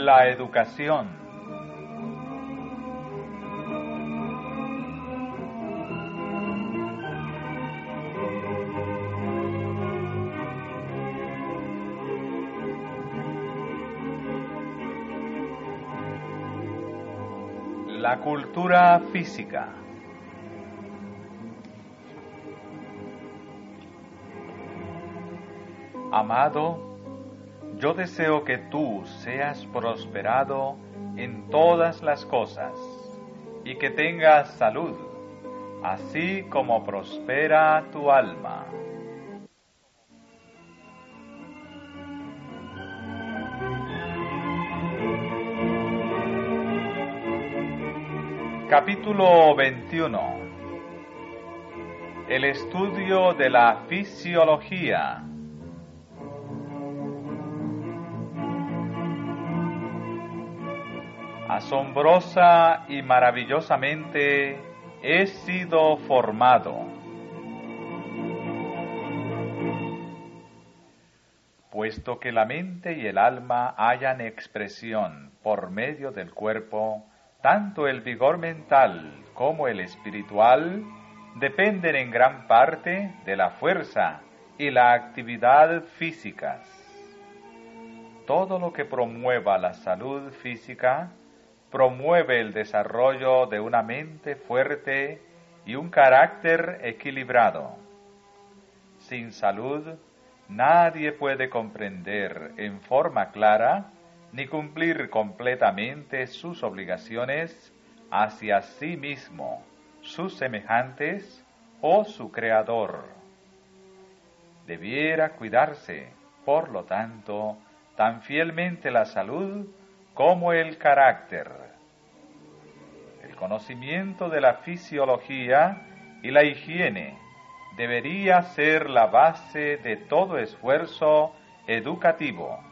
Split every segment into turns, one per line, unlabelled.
La educación. La cultura física. Amado, yo deseo que tú seas prosperado en todas las cosas y que tengas salud, así como prospera tu alma. Capítulo 21. El estudio de la fisiología. Asombrosa y maravillosamente he sido formado. Puesto que la mente y el alma hallan expresión por medio del cuerpo, tanto el vigor mental como el espiritual dependen en gran parte de la fuerza y la actividad físicas. Todo lo que promueva la salud física promueve el desarrollo de una mente fuerte y un carácter equilibrado. Sin salud, nadie puede comprender en forma clara ni cumplir completamente sus obligaciones hacia sí mismo, sus semejantes o su Creador. Debiera cuidarse, por lo tanto, tan fielmente la salud como el carácter. El conocimiento de la fisiología y la higiene debería ser la base de todo esfuerzo educativo.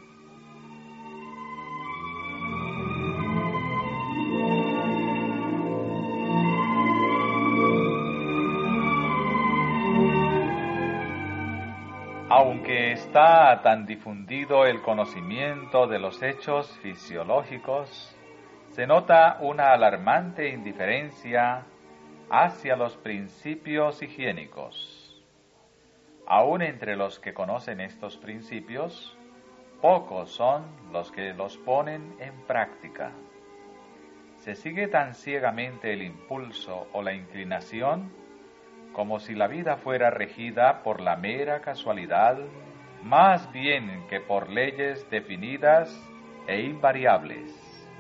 Aunque está tan difundido el conocimiento de los hechos fisiológicos, se nota una alarmante indiferencia hacia los principios higiénicos. Aún entre los que conocen estos principios, pocos son los que los ponen en práctica. Se sigue tan ciegamente el impulso o la inclinación como si la vida fuera regida por la mera casualidad, más bien que por leyes definidas e invariables.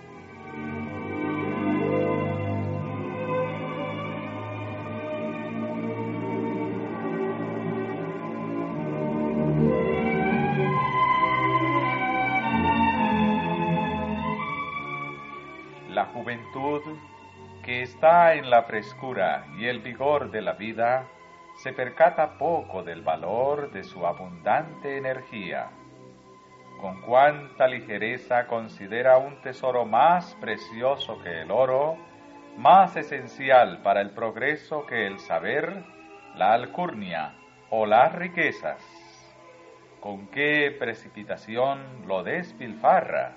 La juventud, que está en la frescura y el vigor de la vida, se percata poco del valor de su abundante energía. Con cuánta ligereza considera un tesoro más precioso que el oro, más esencial para el progreso que el saber, la alcurnia o las riquezas. Con qué precipitación lo despilfarra.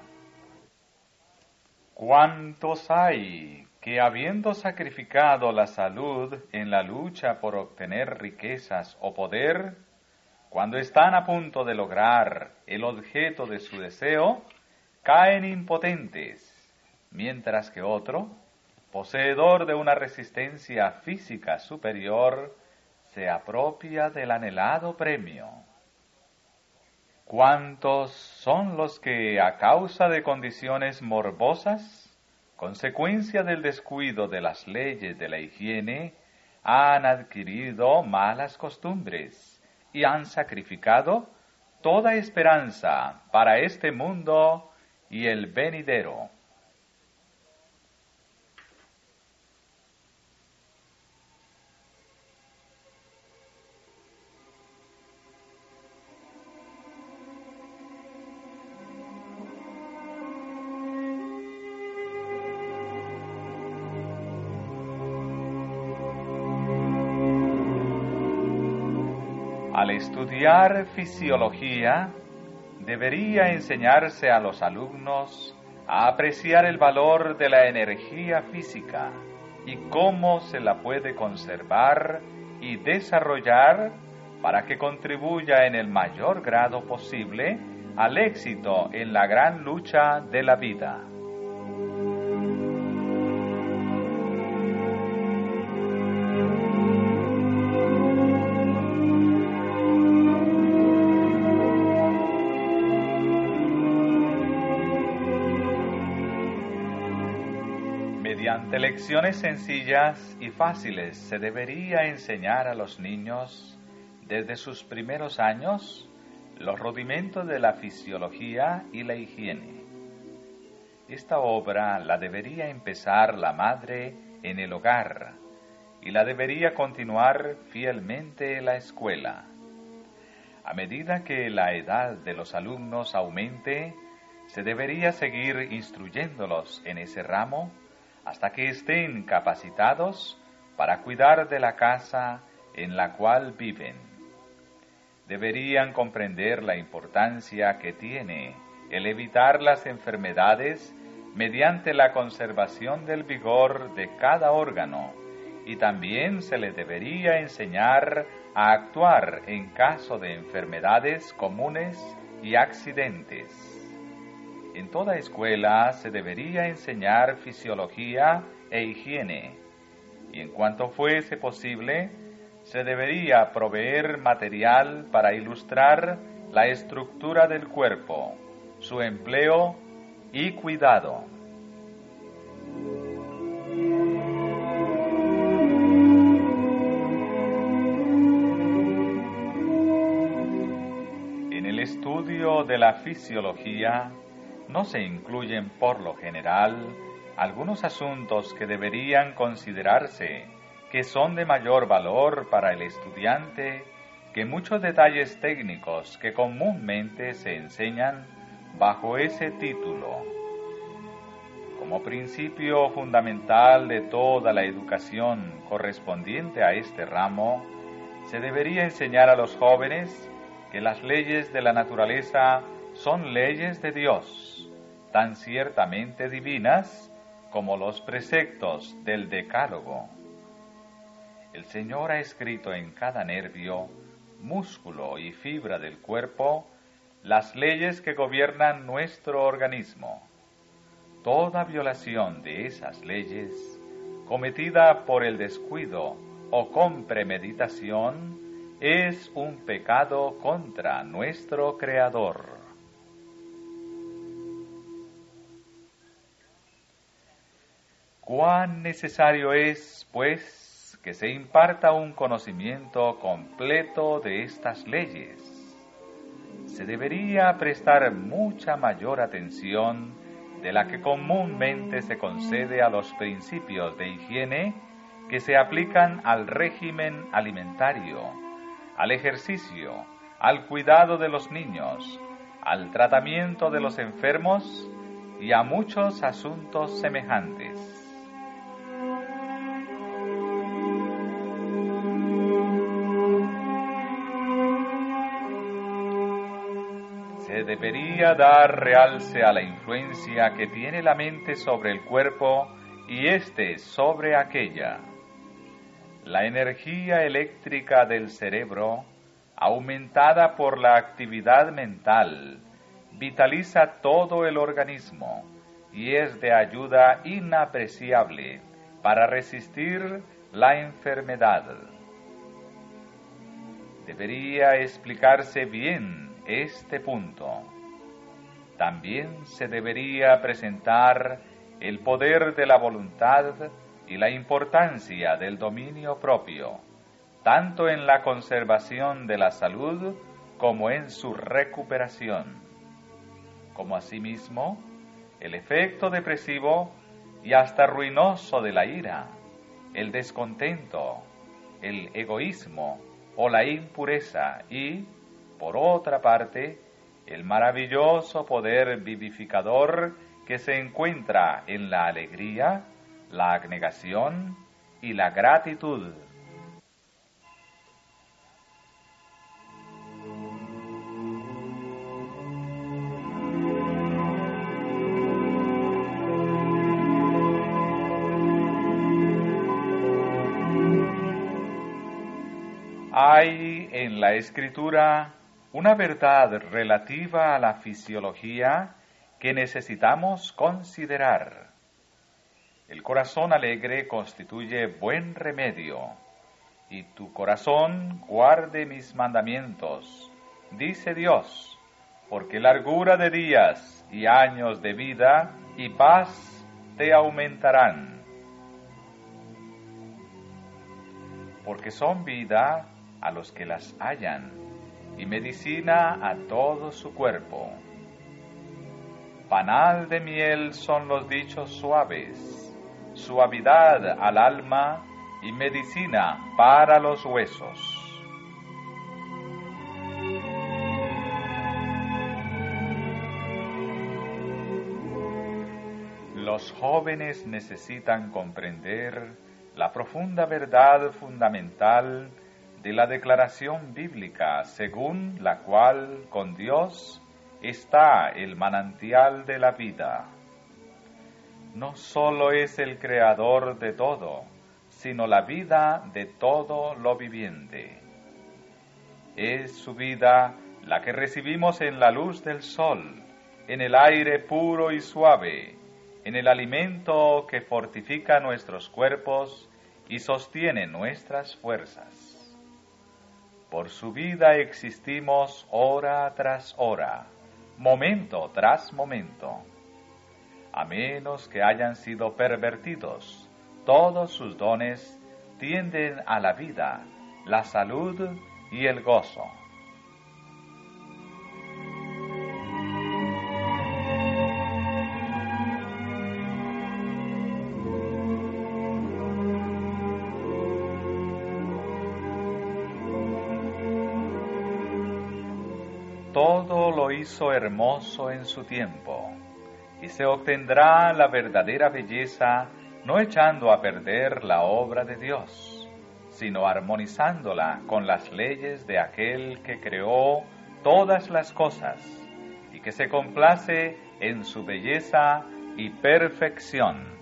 ¿Cuántos hay que, habiendo sacrificado la salud en la lucha por obtener riquezas o poder, cuando están a punto de lograr el objeto de su deseo, caen impotentes, mientras que otro, poseedor de una resistencia física superior, se apropia del anhelado premio? ¿Cuántos son los que, a causa de condiciones morbosas, consecuencia del descuido de las leyes de la higiene, han adquirido malas costumbres y han sacrificado toda esperanza para este mundo y el venidero? Al estudiar fisiología, debería enseñarse a los alumnos a apreciar el valor de la energía física y cómo se la puede conservar y desarrollar para que contribuya en el mayor grado posible al éxito en la gran lucha de la vida. Mediante lecciones sencillas y fáciles se debería enseñar a los niños desde sus primeros años los rudimentos de la fisiología y la higiene. Esta obra la debería empezar la madre en el hogar y la debería continuar fielmente en la escuela. A medida que la edad de los alumnos aumente, se debería seguir instruyéndolos en ese ramo hasta que estén capacitados para cuidar de la casa en la cual viven. Deberían comprender la importancia que tiene el evitar las enfermedades mediante la conservación del vigor de cada órgano, y también se les debería enseñar a actuar en caso de enfermedades comunes y accidentes. En toda escuela se debería enseñar fisiología e higiene, y en cuanto fuese posible, se debería proveer material para ilustrar la estructura del cuerpo, su empleo y cuidado. En el estudio de la fisiología, no se incluyen por lo general algunos asuntos que deberían considerarse que son de mayor valor para el estudiante que muchos detalles técnicos que comúnmente se enseñan bajo ese título. Como principio fundamental de toda la educación correspondiente a este ramo, se debería enseñar a los jóvenes que las leyes de la naturaleza son leyes de Dios, tan ciertamente divinas como los preceptos del Decálogo. El Señor ha escrito en cada nervio, músculo y fibra del cuerpo las leyes que gobiernan nuestro organismo. Toda violación de esas leyes, cometida por el descuido o con premeditación, es un pecado contra nuestro Creador. Cuán necesario es, pues, que se imparta un conocimiento completo de estas leyes. Se debería prestar mucha mayor atención de la que comúnmente se concede a los principios de higiene que se aplican al régimen alimentario, al ejercicio, al cuidado de los niños, al tratamiento de los enfermos y a muchos asuntos semejantes. Se debería dar realce a la influencia que tiene la mente sobre el cuerpo y éste sobre aquella. La energía eléctrica del cerebro, aumentada por la actividad mental, vitaliza todo el organismo y es de ayuda inapreciable para resistir la enfermedad. Debería explicarse bien este punto. También se debería presentar el poder de la voluntad y la importancia del dominio propio, tanto en la conservación de la salud como en su recuperación, como asimismo el efecto depresivo y hasta ruinoso de la ira, el descontento, el egoísmo o la impureza y, por otra parte, el maravilloso poder vivificador que se encuentra en la alegría, la abnegación y la gratitud. Hay en la Escritura una verdad relativa a la fisiología que necesitamos considerar. El corazón alegre constituye buen remedio, y tu corazón guarde mis mandamientos, dice Dios, porque largura de días y años de vida y paz te aumentarán. Porque son vida a los que las hallan, y medicina a todo su cuerpo. Panal de miel son los dichos suaves, suavidad al alma y medicina para los huesos. Los jóvenes necesitan comprender la profunda verdad fundamental de la declaración bíblica, según la cual con Dios está el manantial de la vida. No solo es el creador de todo, sino la vida de todo lo viviente. Es su vida la que recibimos en la luz del sol, en el aire puro y suave, en el alimento que fortifica nuestros cuerpos y sostiene nuestras fuerzas. Por su vida existimos hora tras hora, momento tras momento. A menos que hayan sido pervertidos, todos sus dones tienden a la vida, la salud y el gozo. Todo lo hizo hermoso en su tiempo, y se obtendrá la verdadera belleza no echando a perder la obra de Dios, sino armonizándola con las leyes de aquel que creó todas las cosas, y que se complace en su belleza y perfección.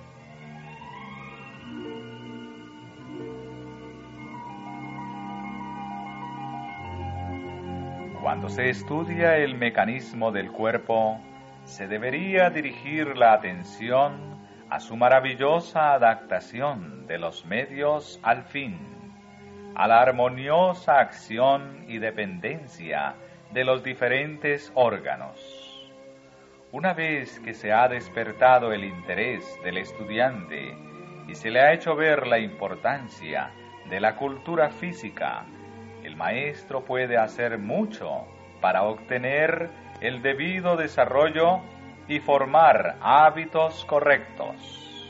Cuando se estudia el mecanismo del cuerpo, se debería dirigir la atención a su maravillosa adaptación de los medios al fin, a la armoniosa acción y dependencia de los diferentes órganos. Una vez que se ha despertado el interés del estudiante y se le ha hecho ver la importancia de la cultura física, el maestro puede hacer mucho para obtener el debido desarrollo y formar hábitos correctos.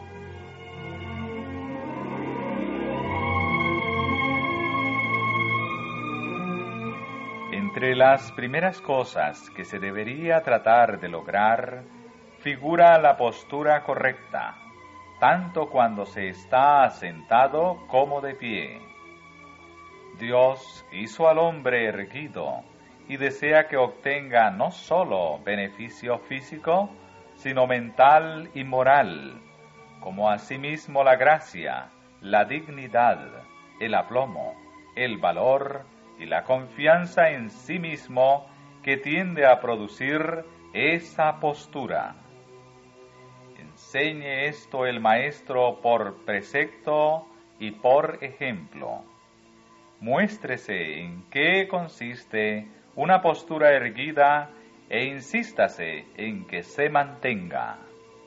Entre las primeras cosas que se debería tratar de lograr figura la postura correcta, tanto cuando se está sentado como de pie. Dios hizo al hombre erguido y desea que obtenga no solo beneficio físico, sino mental y moral, como asimismo la gracia, la dignidad, el aplomo, el valor y la confianza en sí mismo que tiende a producir esa postura. Enseñe esto el maestro por precepto y por ejemplo. Muéstrese en qué consiste una postura erguida e insístase en que se mantenga.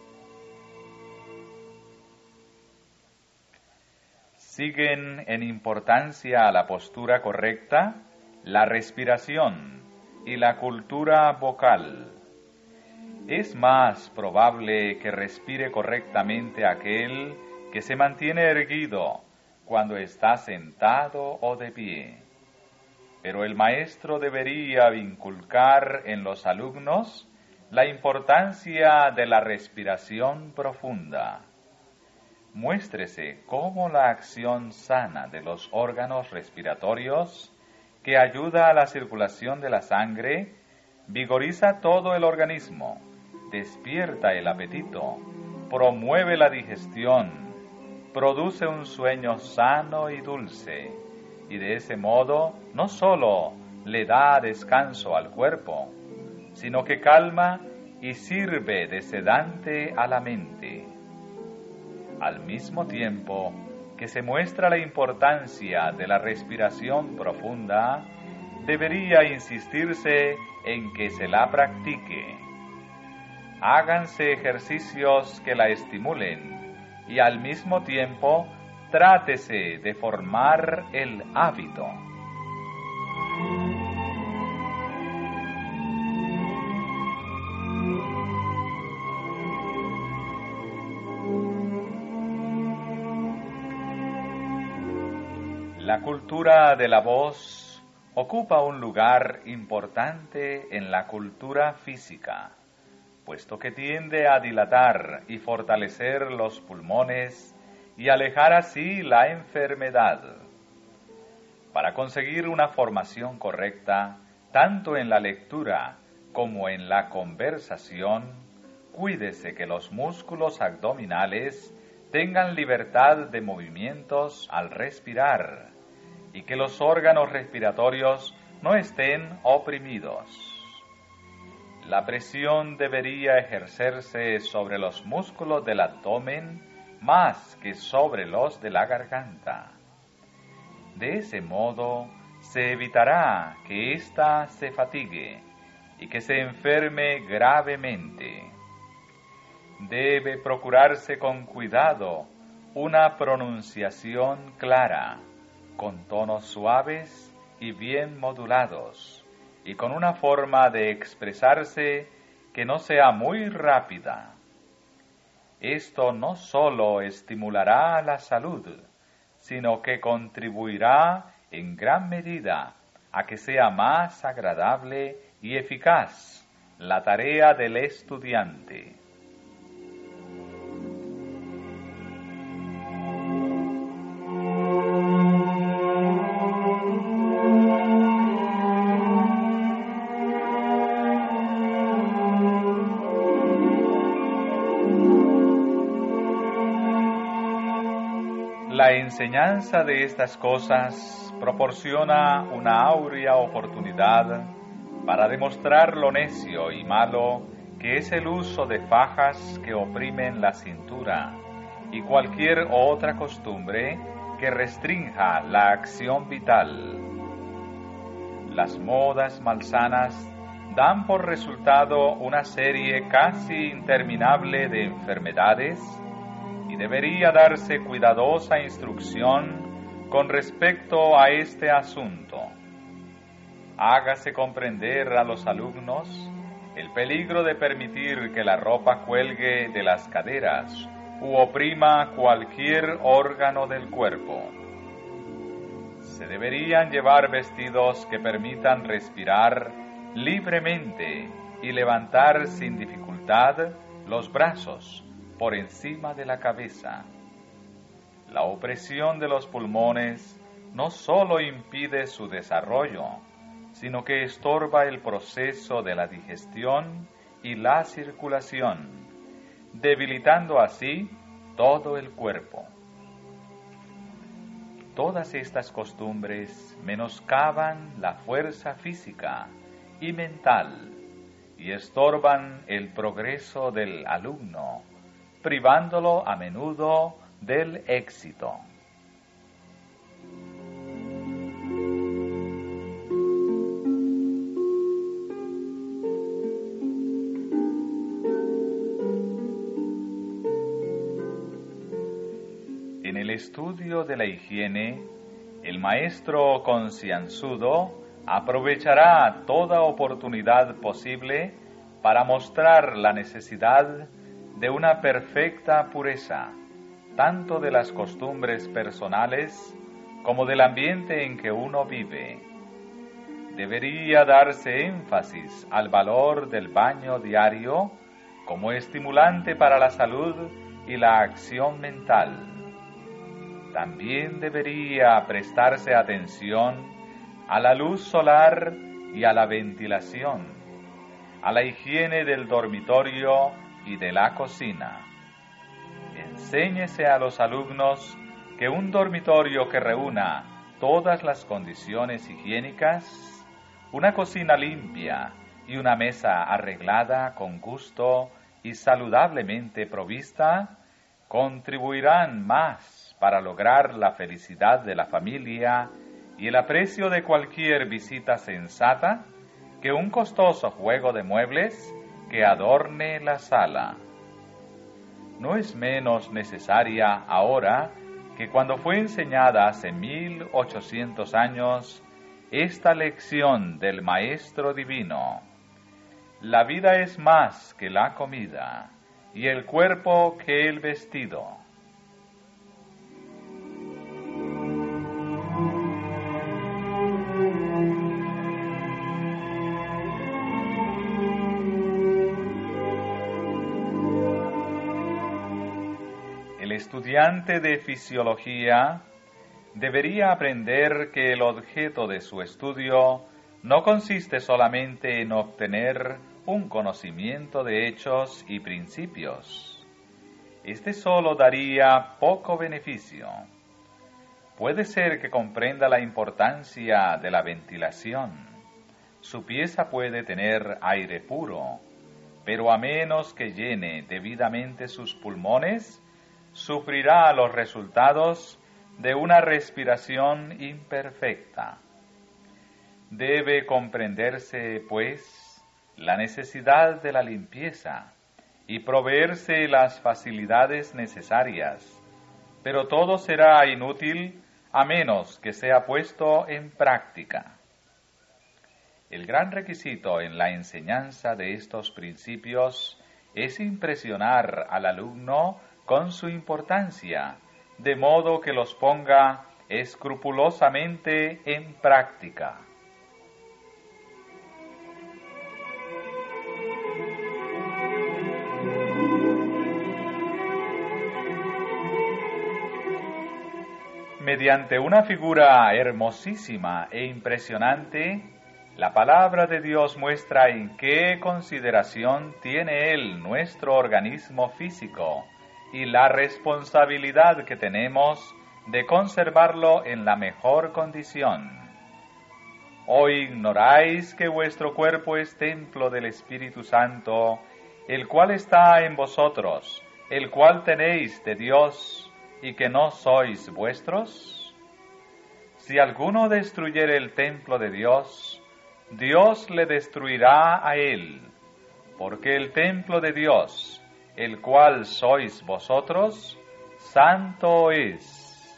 Siguen en importancia a la postura correcta la respiración y la cultura vocal. Es más probable que respire correctamente aquel que se mantiene erguido cuando está sentado o de pie. Pero el maestro debería inculcar en los alumnos la importancia de la respiración profunda. Muéstrese cómo la acción sana de los órganos respiratorios, que ayuda a la circulación de la sangre, vigoriza todo el organismo, despierta el apetito, promueve la digestión, produce un sueño sano y dulce, y de ese modo no sólo le da descanso al cuerpo, sino que calma y sirve de sedante a la mente. Al mismo tiempo que se muestra la importancia de la respiración profunda, debería insistirse en que se la practique. Háganse ejercicios que la estimulen y al mismo tiempo trátese de formar el hábito. La cultura de la voz ocupa un lugar importante en la cultura física, puesto que tiende a dilatar y fortalecer los pulmones y alejar así la enfermedad. Para conseguir una formación correcta, tanto en la lectura como en la conversación, cuídese que los músculos abdominales tengan libertad de movimientos al respirar y que los órganos respiratorios no estén oprimidos. La presión debería ejercerse sobre los músculos del abdomen más que sobre los de la garganta. De ese modo se evitará que ésta se fatigue y que se enferme gravemente. Debe procurarse con cuidado una pronunciación clara, con tonos suaves y bien modulados, y con una forma de expresarse que no sea muy rápida. Esto no sólo estimulará la salud, sino que contribuirá en gran medida a que sea más agradable y eficaz la tarea del estudiante. La enseñanza de estas cosas proporciona una áurea oportunidad para demostrar lo necio y malo que es el uso de fajas que oprimen la cintura y cualquier otra costumbre que restrinja la acción vital. Las modas malsanas dan por resultado una serie casi interminable de enfermedades y debería darse cuidadosa instrucción con respecto a este asunto. Hágase comprender a los alumnos el peligro de permitir que la ropa cuelgue de las caderas u oprima cualquier órgano del cuerpo. Se deberían llevar vestidos que permitan respirar libremente y levantar sin dificultad los brazos por encima de la cabeza. La opresión de los pulmones no sólo impide su desarrollo, sino que estorba el proceso de la digestión y la circulación, debilitando así todo el cuerpo. Todas estas costumbres menoscaban la fuerza física y mental y estorban el progreso del alumno, privándolo a menudo del éxito. En el estudio de la higiene, el maestro concienzudo aprovechará toda oportunidad posible para mostrar la necesidad de una perfecta pureza, tanto de las costumbres personales como del ambiente en que uno vive. Debería darse énfasis al valor del baño diario como estimulante para la salud y la acción mental. También debería prestarse atención a la luz solar y a la ventilación, a la higiene del dormitorio y de la cocina. Enséñese a los alumnos que un dormitorio que reúna todas las condiciones higiénicas, una cocina limpia y una mesa arreglada con gusto y saludablemente provista, contribuirán más para lograr la felicidad de la familia y el aprecio de cualquier visita sensata que un costoso juego de muebles que adorne la sala. No es menos necesaria ahora que cuando fue enseñada hace 1800 años esta lección del Maestro Divino. La vida es más que la comida, y el cuerpo que el vestido. El estudiante de fisiología debería aprender que el objeto de su estudio no consiste solamente en obtener un conocimiento de hechos y principios. Este solo daría poco beneficio. Puede ser que comprenda la importancia de la ventilación. Su pieza puede tener aire puro, pero a menos que llene debidamente sus pulmones, sufrirá los resultados de una respiración imperfecta. Debe comprenderse, pues, la necesidad de la limpieza y proveerse las facilidades necesarias, pero todo será inútil a menos que sea puesto en práctica. El gran requisito en la enseñanza de estos principios es impresionar al alumno con su importancia, de modo que los ponga escrupulosamente en práctica. Mediante una figura hermosísima e impresionante, la palabra de Dios muestra en qué consideración tiene Él nuestro organismo físico y la responsabilidad que tenemos de conservarlo en la mejor condición. ¿O ignoráis que vuestro cuerpo es templo del Espíritu Santo, el cual está en vosotros, el cual tenéis de Dios, y que no sois vuestros? Si alguno destruyere el templo de Dios, Dios le destruirá a él, porque el templo de Dios, el cual sois vosotros, santo es.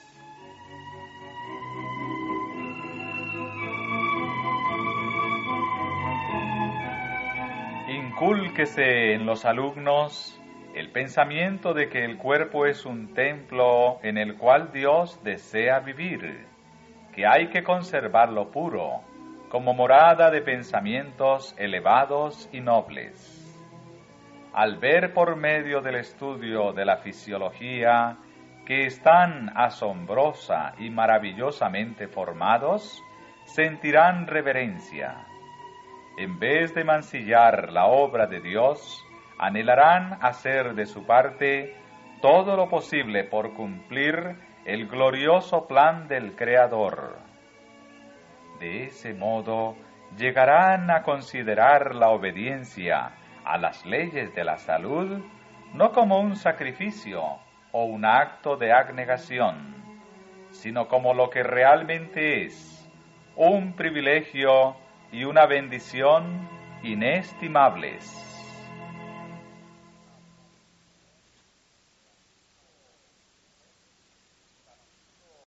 Incúlquese en los alumnos el pensamiento de que el cuerpo es un templo en el cual Dios desea vivir, que hay que conservarlo puro, como morada de pensamientos elevados y nobles. Al ver por medio del estudio de la fisiología que están asombrosa y maravillosamente formados, sentirán reverencia. En vez de mancillar la obra de Dios, anhelarán hacer de su parte todo lo posible por cumplir el glorioso plan del Creador. De ese modo, llegarán a considerar la obediencia a las leyes de la salud no como un sacrificio o un acto de abnegación, sino como lo que realmente es, un privilegio y una bendición inestimables.